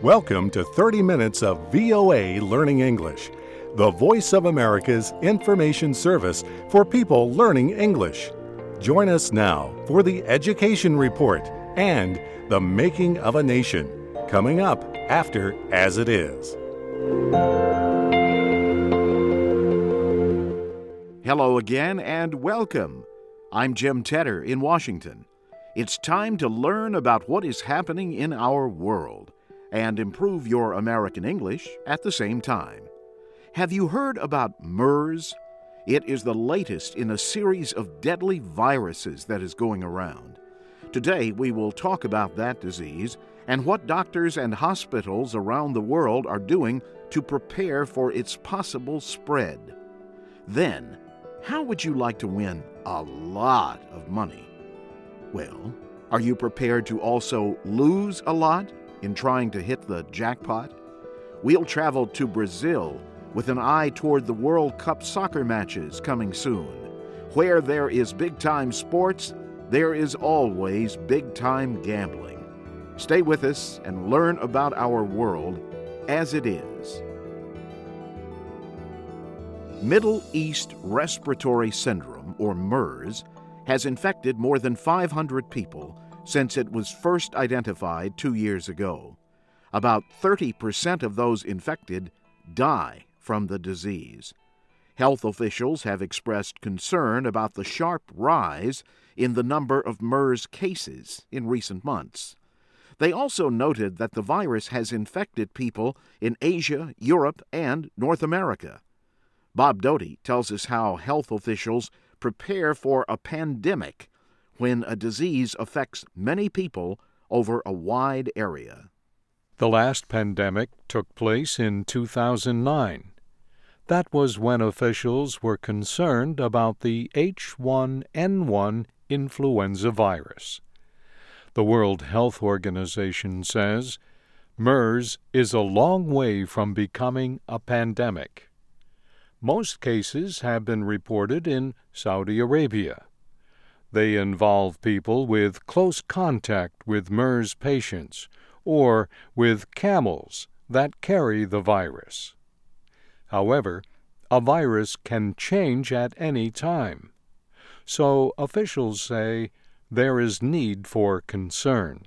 Welcome to 30 minutes of VOA Learning English, the voice of America's information service for people learning English. Join us now for the Education Report and the Making of a Nation, coming up after As It Is. Hello again and welcome. I'm Jim Tedder in Washington. It's time to learn about what is happening in our world and improve your American English at the same time. Have you heard about MERS? It is the latest in a series of deadly viruses that is going around. Today we will talk about that disease and what doctors and hospitals around the world are doing to prepare for its possible spread. Then, how would you like to win a lot of money? Well, are you prepared to also lose a lot in trying to hit the jackpot? We'll travel to Brazil with an eye toward the World Cup soccer matches coming soon. Where there is big-time sports, there is always big-time gambling. Stay with us and learn about our world as it is. Middle East Respiratory Syndrome, or MERS, has infected more than 500 people since it was first identified 2 years ago. About 30% of those infected die from the disease. Health officials have expressed concern about the sharp rise in the number of MERS cases in recent months. They also noted that the virus has infected people in Asia, Europe, and North America. Bob Doty tells us how health officials prepare for a pandemic when a disease affects many people over a wide area. The last pandemic took place in 2009. That was when officials were concerned about the H1N1 influenza virus. The World Health Organization says MERS is a long way from becoming a pandemic. Most cases have been reported in Saudi Arabia. They involve people with close contact with MERS patients or with camels that carry the virus. However, a virus can change at any time, so officials say there is need for concern.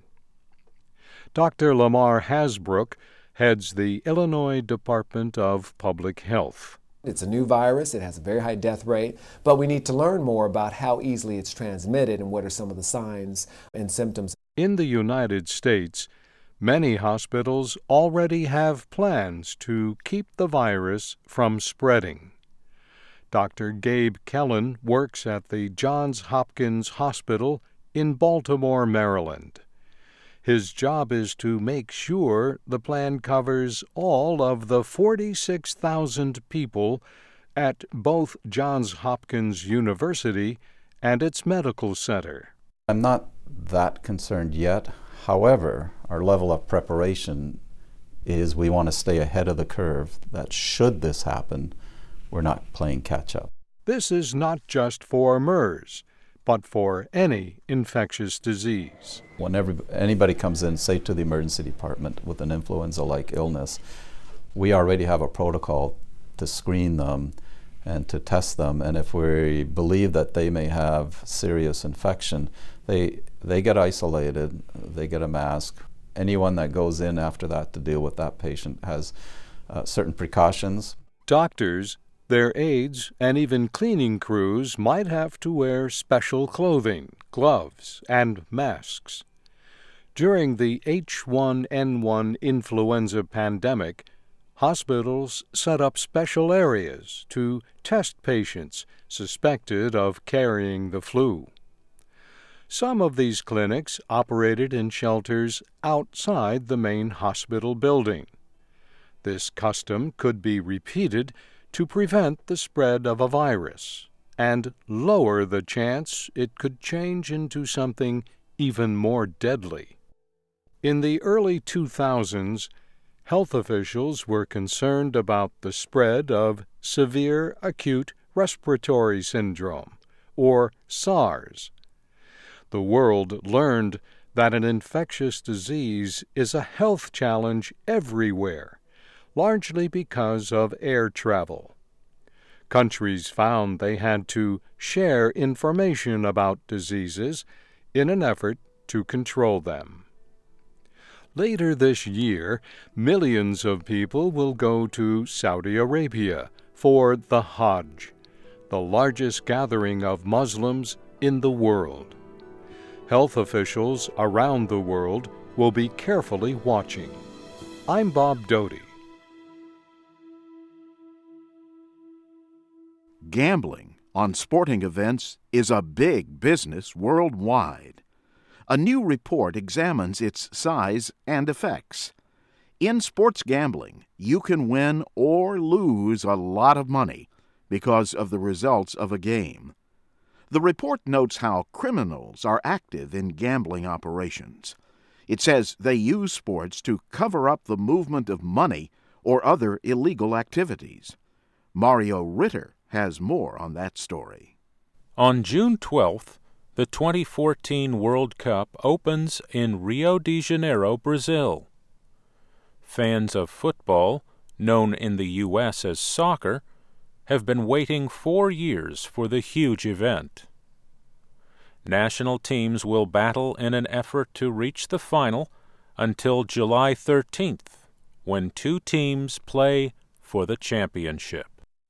Dr. Lamar Hasbrouck heads the Illinois Department of Public Health. It's a new virus, it has a very high death rate, but we need to learn more about how easily it's transmitted and what are some of the signs and symptoms. In the United States, many hospitals already have plans to keep the virus from spreading. Dr. Gabe Kellen works at the Johns Hopkins Hospital in Baltimore, Maryland. His job is to make sure the plan covers all of the 46,000 people at both Johns Hopkins University and its medical center. I'm not that concerned yet. However, our level of preparation is we want to stay ahead of the curve, that should this happen, we're not playing catch-up. This is not just for MERS, but for any infectious disease. When anybody comes in, say to the emergency department with an influenza-like illness, we already have a protocol to screen them and to test them, and if we believe that they may have serious infection, they get isolated, they get a mask. Anyone that goes in after that to deal with that patient has certain precautions. Doctors, their aides, and even cleaning crews might have to wear special clothing, gloves, and masks. During the H1N1 influenza pandemic, hospitals set up special areas to test patients suspected of carrying the flu. Some of these clinics operated in shelters outside the main hospital building. This custom could be repeated to prevent the spread of a virus and lower the chance it could change into something even more deadly. In the early 2000s, health officials were concerned about the spread of severe acute respiratory syndrome, or SARS. The world learned that an infectious disease is a health challenge everywhere, largely because of air travel. Countries found they had to share information about diseases in an effort to control them. Later this year, millions of people will go to Saudi Arabia for the Hajj, the largest gathering of Muslims in the world. Health officials around the world will be carefully watching. I'm Bob Doty. Gambling on sporting events is a big business worldwide. A new report examines its size and effects. In sports gambling, you can win or lose a lot of money because of the results of a game. The report notes how criminals are active in gambling operations. It says they use sports to cover up the movement of money or other illegal activities. Mario Ritter has more on that story. On June 12th, the 2014 World Cup opens in Rio de Janeiro, Brazil. Fans of football, known in the U.S. as soccer, have been waiting 4 years for the huge event. National teams will battle in an effort to reach the final until July 13th, when 2 teams play for the championship.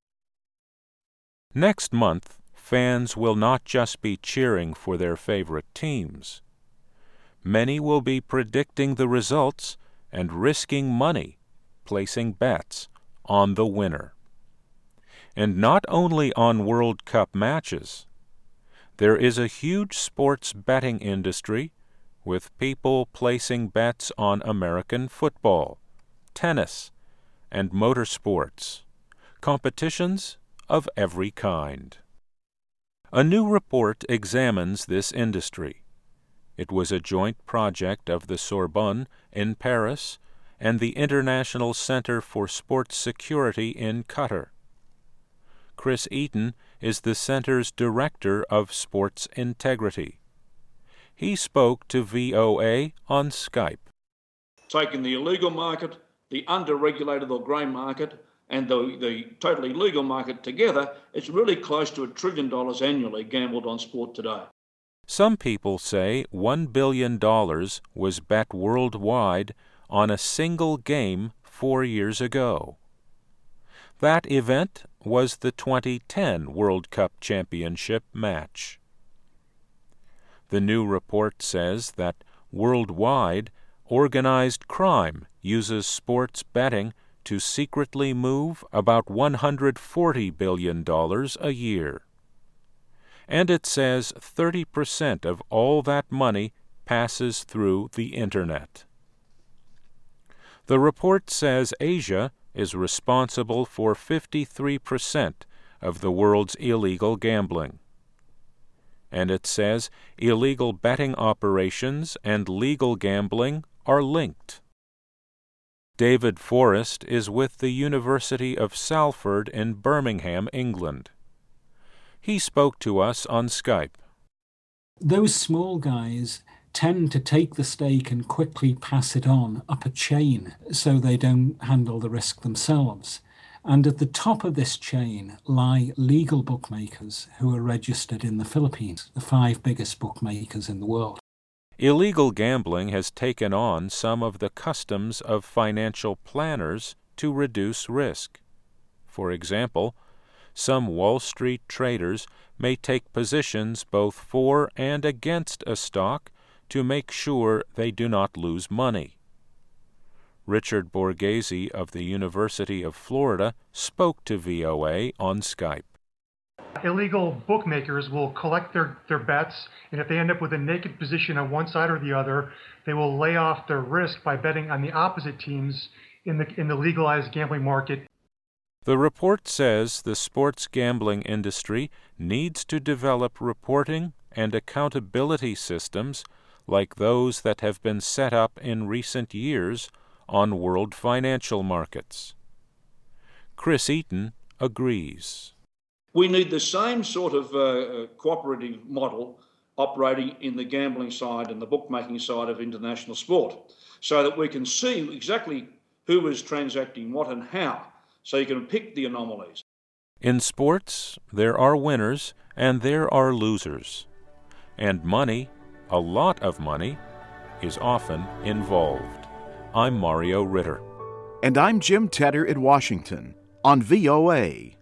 Next month, fans will not just be cheering for their favorite teams. Many will be predicting the results and risking money, placing bets on the winner. And not only on World Cup matches. There is a huge sports betting industry with people placing bets on American football, tennis, and motorsports, competitions of every kind. A new report examines this industry. It was a joint project of the Sorbonne in Paris and the International Center for Sports Security in Qatar. Chris Eaton is the center's director of sports integrity. He spoke to VOA on Skype. Taking the illegal market, the under-regulated or grey market, and the totally legal market together, it's really close to $1 trillion annually gambled on sport today. Some people say $1 billion was bet worldwide on a single game 4 years ago. That event was the 2010 World Cup Championship match. The new report says that worldwide, organized crime uses sports betting to secretly move about $140 billion a year. And it says 30% of all that money passes through the Internet. The report says Asia is responsible for 53% of the world's illegal gambling. And it says illegal betting operations and legal gambling are linked. David Forrest is with the University of Salford in Birmingham, England. He spoke to us on Skype. Those small guys tend to take the stake and quickly pass it on up a chain so they don't handle the risk themselves. And at the top of this chain lie legal bookmakers who are registered in the Philippines, the 5 biggest bookmakers in the world. Illegal gambling has taken on some of the customs of financial planners to reduce risk. For example, some Wall Street traders may take positions both for and against a stock to make sure they do not lose money. Richard Borghese of the University of Florida spoke to VOA on Skype. Illegal bookmakers will collect their bets, and if they end up with a naked position on one side or the other, they will lay off their risk by betting on the opposite teams in the legalized gambling market. The report says the sports gambling industry needs to develop reporting and accountability systems like those that have been set up in recent years on world financial markets. Chris Eaton agrees. We need the same sort of cooperative model operating in the gambling side and the bookmaking side of international sport, so that we can see exactly who is transacting what and how, so you can pick the anomalies. In sports, there are winners and there are losers. And money, a lot of money, is often involved. I'm Mario Ritter. And I'm Jim Tedder in Washington on VOA.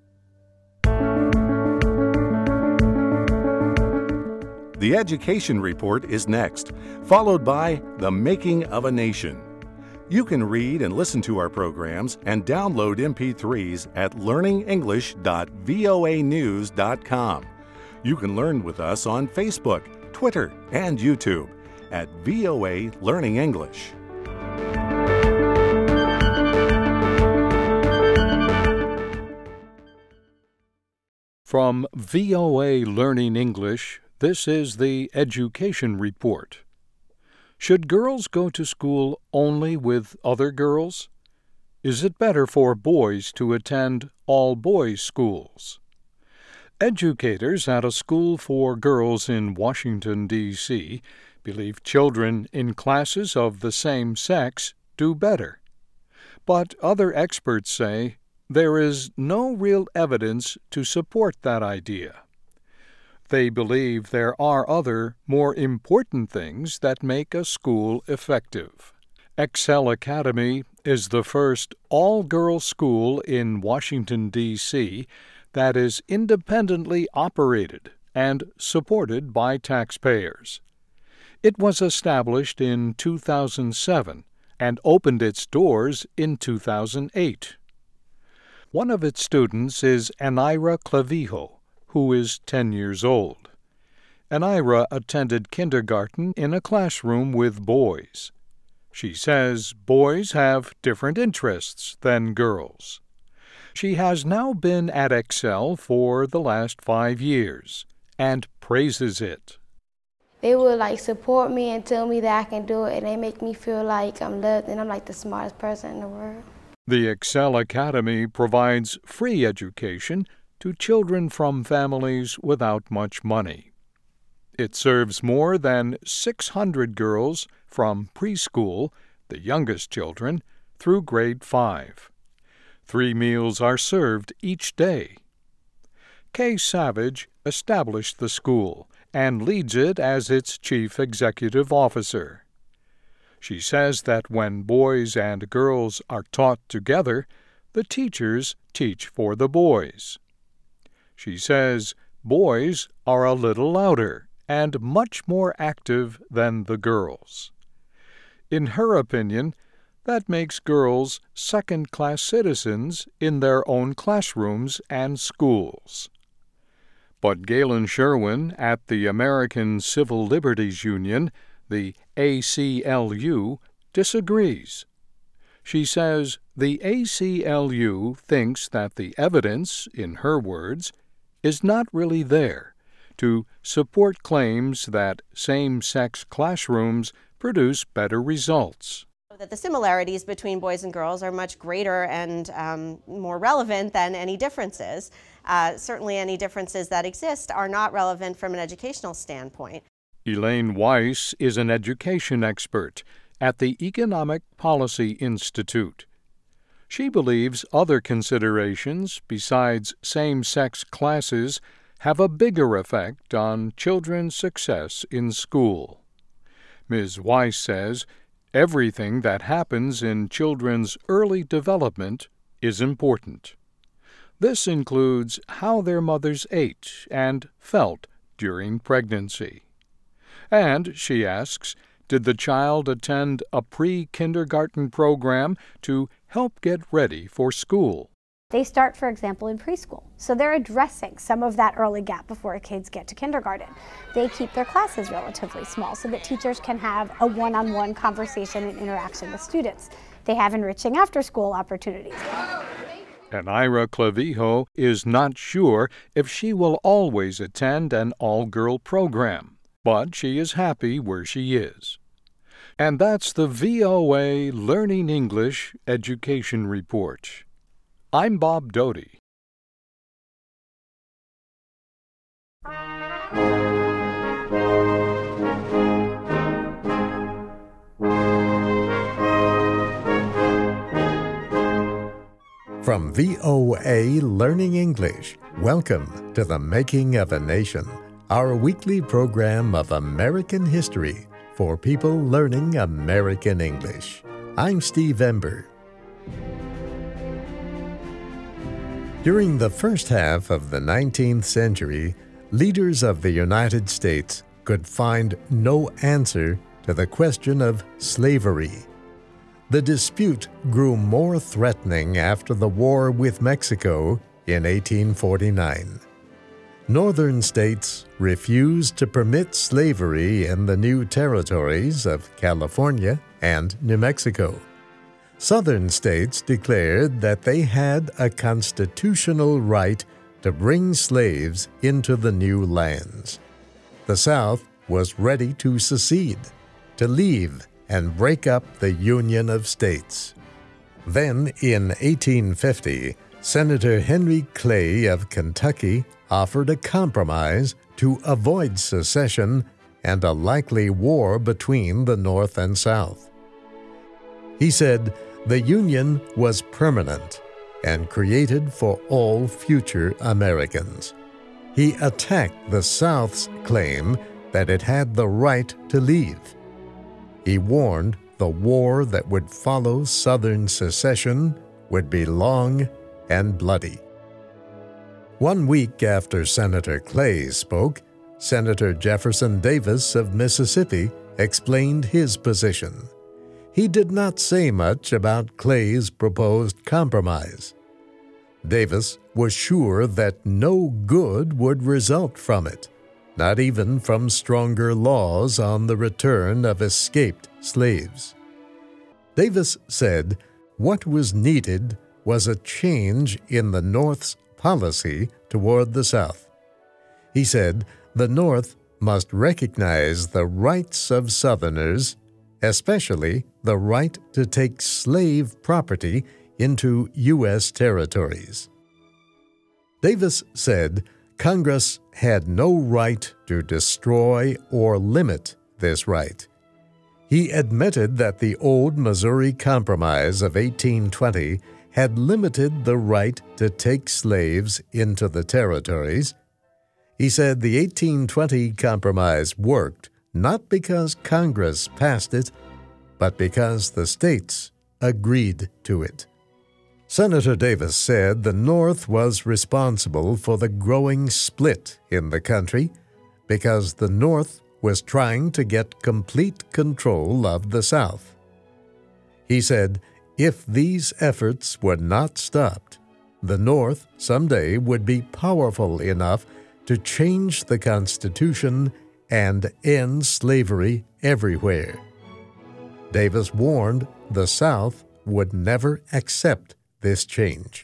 The Education Report is next, followed by The Making of a Nation. You can read and listen to our programs and download MP3s at learningenglish.voanews.com. You can learn with us on Facebook, Twitter, and YouTube at VOA Learning English. From VOA Learning English, this is the Education Report. Should girls go to school only with other girls? Is it better for boys to attend all-boys schools? Educators at a school for girls in Washington, D.C., believe children in classes of the same sex do better. But other experts say there is no real evidence to support that idea. They believe there are other, more important things that make a school effective. Excel Academy is the first all-girls school in Washington, D.C. that is independently operated and supported by taxpayers. It was established in 2007 and opened its doors in 2008. One of its students is Anira Clavijo, who is 10 years old. Anira attended kindergarten in a classroom with boys. She says boys have different interests than girls. She has now been at Excel for the last 5 years and praises it. They will support me and tell me that I can do it, and they make me feel like I'm loved and I'm the smartest person in the world. The Excel Academy provides free education to children from families without much money. It serves more than 600 girls from preschool, the youngest children, through grade 5. 3 meals are served each day. Kay Savage established the school and leads it as its chief executive officer. She says that when boys and girls are taught together, the teachers teach for the boys. She says boys are a little louder and much more active than the girls. In her opinion, that makes girls second-class citizens in their own classrooms and schools. But Galen Sherwin at the American Civil Liberties Union, the ACLU, disagrees. She says the ACLU thinks that the evidence, in her words, is not really there to support claims that same-sex classrooms produce better results. That the similarities between boys and girls are much greater and more relevant than any differences. Certainly any differences that exist are not relevant from an educational standpoint. Elaine Weiss is an education expert at the Economic Policy Institute. She believes other considerations besides same-sex classes have a bigger effect on children's success in school. Ms. Weiss says everything that happens in children's early development is important. This includes how their mothers ate and felt during pregnancy. And, she asks, did the child attend a pre-kindergarten program to help get ready for school? They start, for example, in preschool. So they're addressing some of that early gap before kids get to kindergarten. They keep their classes relatively small so that teachers can have a one-on-one conversation and interaction with students. They have enriching after-school opportunities. Anira Clavijo is not sure if she will always attend an all-girl program, but she is happy where she is. And that's the VOA Learning English Education Report. I'm Bob Doty. From VOA Learning English, welcome to The Making of a Nation, our weekly program of American history for people learning American English. I'm Steve Ember. During the first half of the 19th century, leaders of the United States could find no answer to the question of slavery. The dispute grew more threatening after the war with Mexico in 1849. Northern states refused to permit slavery in the new territories of California and New Mexico. Southern states declared that they had a constitutional right to bring slaves into the new lands. The South was ready to secede, to leave and break up the Union of States. Then, in 1850, Senator Henry Clay of Kentucky offered a compromise to avoid secession and a likely war between the North and South. He said the Union was permanent and created for all future Americans. He attacked the South's claim that it had the right to leave. He warned the war that would follow Southern secession would be long and bloody. 1 week after Senator Clay spoke, Senator Jefferson Davis of Mississippi explained his position. He did not say much about Clay's proposed compromise. Davis was sure that no good would result from it, not even from stronger laws on the return of escaped slaves. Davis said what was needed was a change in the North's policy toward the South. He said the North must recognize the rights of Southerners, especially the right to take slave property into U.S. territories. Davis said Congress had no right to destroy or limit this right. He admitted that the old Missouri Compromise of 1820 had limited the right to take slaves into the territories. He said the 1820 Compromise worked not because Congress passed it, but because the states agreed to it. Senator Davis said the North was responsible for the growing split in the country because the North was trying to get complete control of the South. He said if these efforts were not stopped, the North someday would be powerful enough to change the Constitution and end slavery everywhere. Davis warned the South would never accept this change.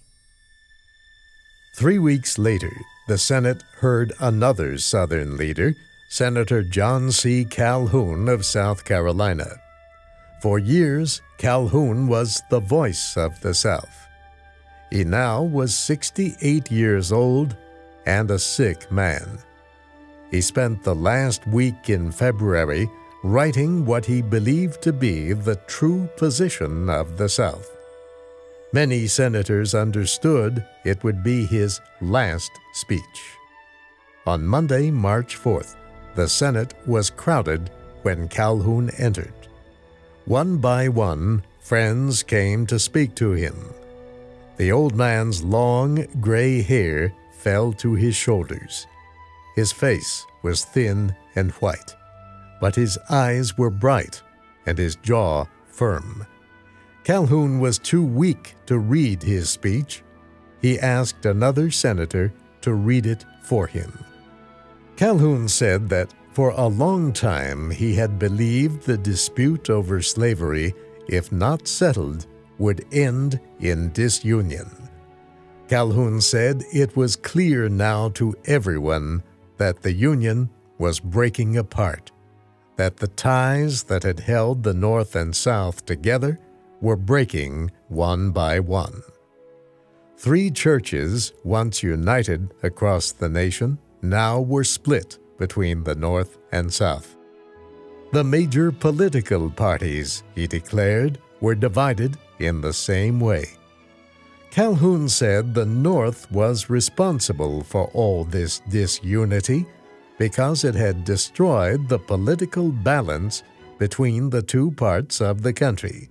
3 weeks later, the Senate heard another Southern leader, Senator John C. Calhoun of South Carolina. For years, Calhoun was the voice of the South. He now was 68 years old and a sick man. He spent the last week in February writing what he believed to be the true position of the South. Many senators understood it would be his last speech. On Monday, March 4th, the Senate was crowded when Calhoun entered. One by one, friends came to speak to him. The old man's long, gray hair fell to his shoulders. His face was thin and white, but his eyes were bright and his jaw firm. Calhoun was too weak to read his speech. He asked another senator to read it for him. Calhoun said that for a long time he had believed the dispute over slavery, if not settled, would end in disunion. Calhoun said it was clear now to everyone that the Union was breaking apart, that the ties that had held the North and South together were breaking one by one. 3 churches, once united across the nation, now were split between the North and South. The major political parties, he declared, were divided in the same way. Calhoun said the North was responsible for all this disunity because it had destroyed the political balance between the two parts of the country.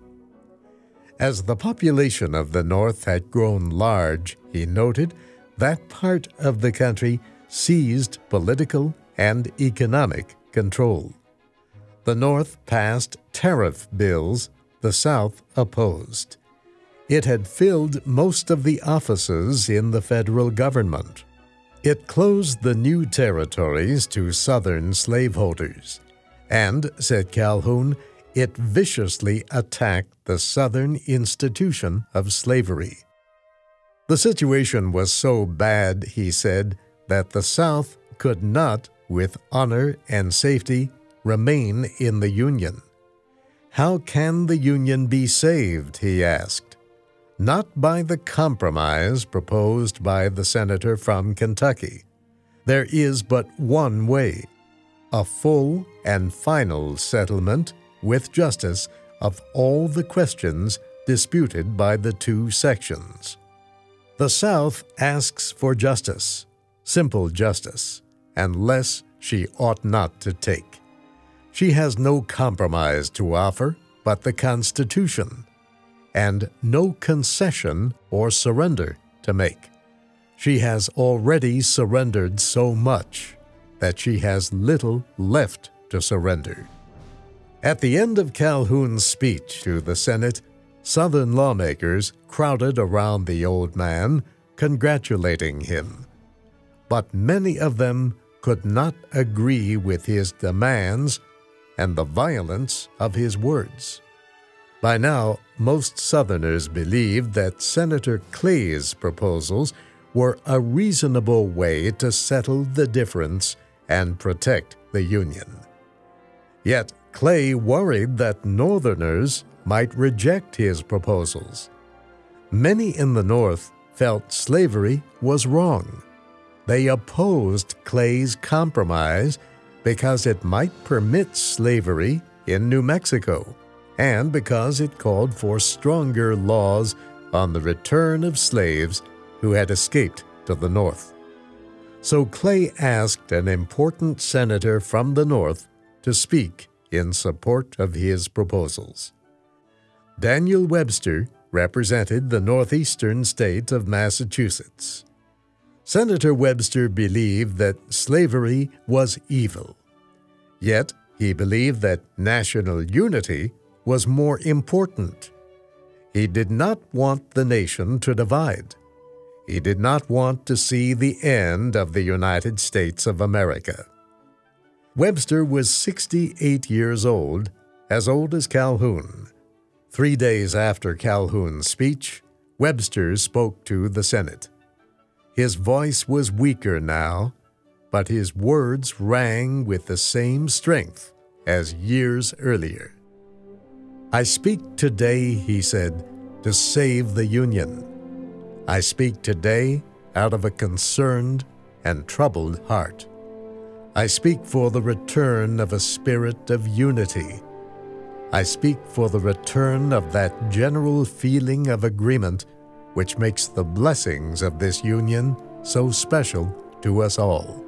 As the population of the North had grown large, he noted, that part of the country seized political and economic control. The North passed tariff bills the South opposed. It had filled most of the offices in the federal government. It closed the new territories to Southern slaveholders. And, said Calhoun, it viciously attacked the Southern institution of slavery. The situation was so bad, he said, that the South could not, with honor and safety, remain in the Union. How can the Union be saved, he asked. Not by the compromise proposed by the senator from Kentucky. There is but one way, a full and final settlement with justice of all the questions disputed by the two sections. The South asks for justice, simple justice, and less she ought not to take. She has no compromise to offer but the Constitution, and no concession or surrender to make. She has already surrendered so much that she has little left to surrender. At the end of Calhoun's speech to the Senate, Southern lawmakers crowded around the old man, congratulating him. But many of them could not agree with his demands and the violence of his words. By now, most Southerners believed that Senator Clay's proposals were a reasonable way to settle the difference and protect the Union. Yet Clay worried that Northerners might reject his proposals. Many in the North felt slavery was wrong. They opposed Clay's compromise because it might permit slavery in New Mexico and because it called for stronger laws on the return of slaves who had escaped to the North. So Clay asked an important senator from the North to speak in support of his proposals. Daniel Webster represented the northeastern state of Massachusetts. Senator Webster believed that slavery was evil. Yet he believed that national unity was more important. He did not want the nation to divide. He did not want to see the end of the United States of America. Webster was 68 years old as Calhoun. 3 days after Calhoun's speech, Webster spoke to the Senate. His voice was weaker now, but his words rang with the same strength as years earlier. I speak today, he said, to save the Union. I speak today out of a concerned and troubled heart. I speak for the return of a spirit of unity. I speak for the return of that general feeling of agreement which makes the blessings of this union so special to us all.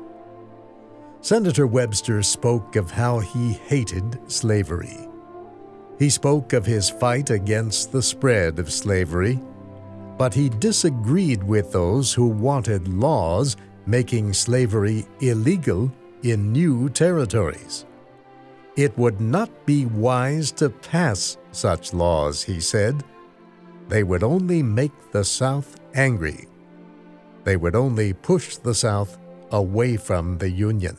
Senator Webster spoke of how he hated slavery. He spoke of his fight against the spread of slavery, but he disagreed with those who wanted laws making slavery illegal in new territories. It would not be wise to pass such laws, he said. They would only make the South angry. They would only push the South away from the Union.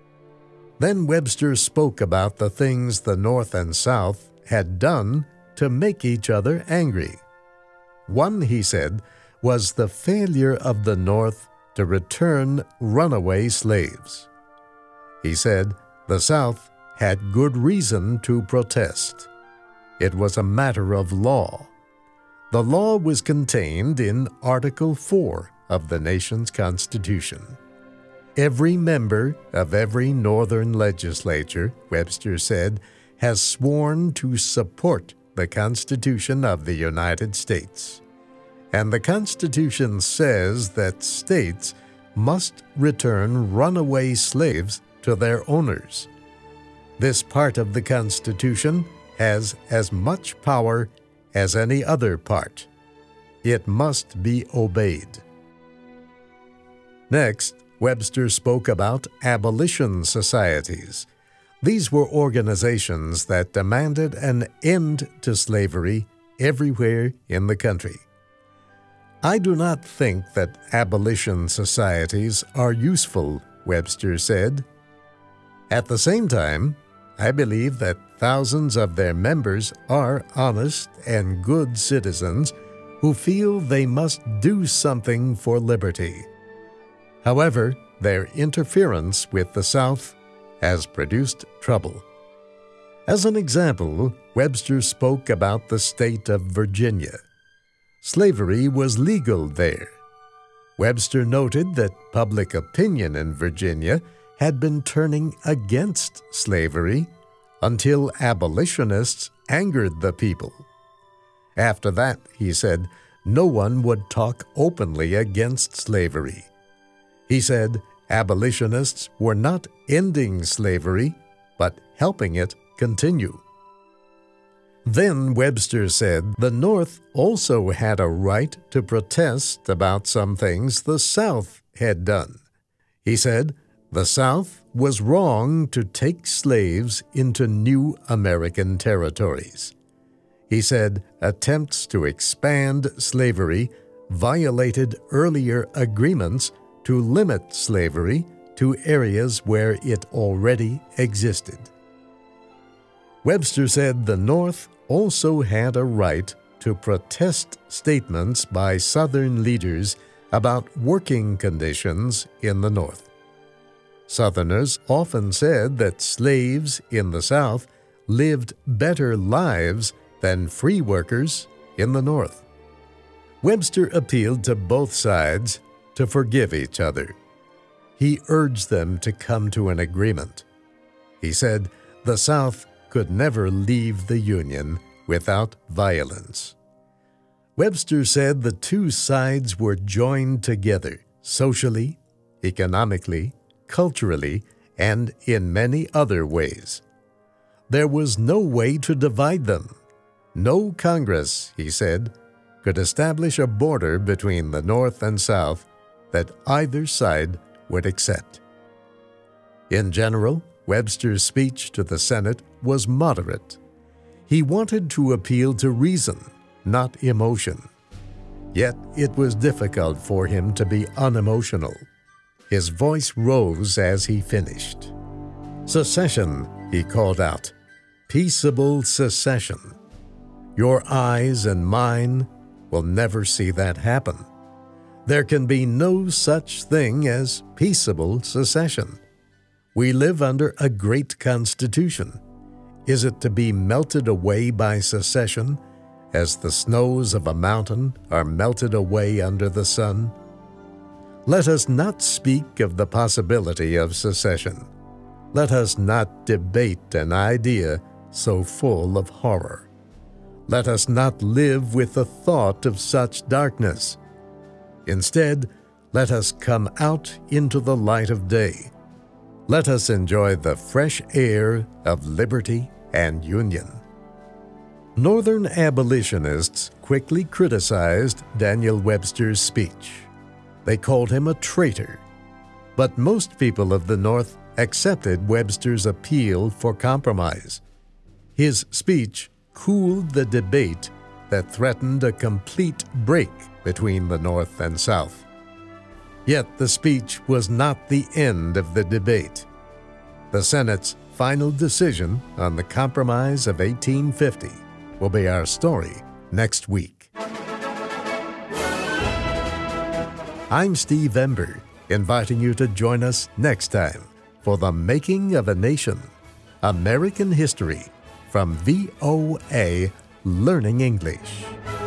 Then Webster spoke about the things the North and South had done to make each other angry. One, he said, was the failure of the North to return runaway slaves. He said the South had good reason to protest. It was a matter of law. The law was contained in Article 4 of the nation's Constitution. Every member of every Northern legislature, Webster said, has sworn to support the Constitution of the United States. and the Constitution says that states must return runaway slaves to their owners. This part of the Constitution has as much power as any other part. It must be obeyed. Next, Webster spoke about abolition societies. These were organizations that demanded an end to slavery everywhere in the country. I do not think that abolition societies are useful, Webster said. At the same time, I believe that thousands of their members are honest and good citizens who feel they must do something for liberty. However, their interference with the South has produced trouble. As an example, Webster spoke about the state of Virginia. Slavery was legal there. Webster noted that public opinion in Virginia had been turning against slavery until abolitionists angered the people. After that, he said, no one would talk openly against slavery. He said abolitionists were not ending slavery, but helping it continue. Then Webster said the North also had a right to protest about some things the South had done. He said the South was wrong to take slaves into new American territories. He said attempts to expand slavery violated earlier agreements to limit slavery to areas where it already existed. Webster said the North also had a right to protest statements by Southern leaders about working conditions in the North. Southerners often said that slaves in the South lived better lives than free workers in the North. Webster appealed to both sides to forgive each other. He urged them to come to an agreement. He said the South could never leave the Union without violence. Webster said the two sides were joined together socially, economically, culturally, and in many other ways. There was no way to divide them. No Congress, he said, could establish a border between the North and South that either side would accept. In general, Webster's speech to the Senate was moderate. He wanted to appeal to reason, not emotion. Yet it was difficult for him to be unemotional. His voice rose as he finished. Secession, he called out. Peaceable secession. Your eyes and mine will never see that happen. There can be no such thing as peaceable secession. We live under a great Constitution. Is it to be melted away by secession, as the snows of a mountain are melted away under the sun? Let us not speak of the possibility of secession. Let us not debate an idea so full of horror. Let us not live with the thought of such darkness. Instead, let us come out into the light of day. Let us enjoy the fresh air of liberty and union. Northern abolitionists quickly criticized Daniel Webster's speech. They called him a traitor. But most people of the North accepted Webster's appeal for compromise. His speech cooled the debate that threatened a complete break between the North and South. Yet the speech was not the end of the debate. The Senate's final decision on the Compromise of 1850 will be our story next week. I'm Steve Ember, inviting you to join us next time for The Making of a Nation, American History from VOA Learning English.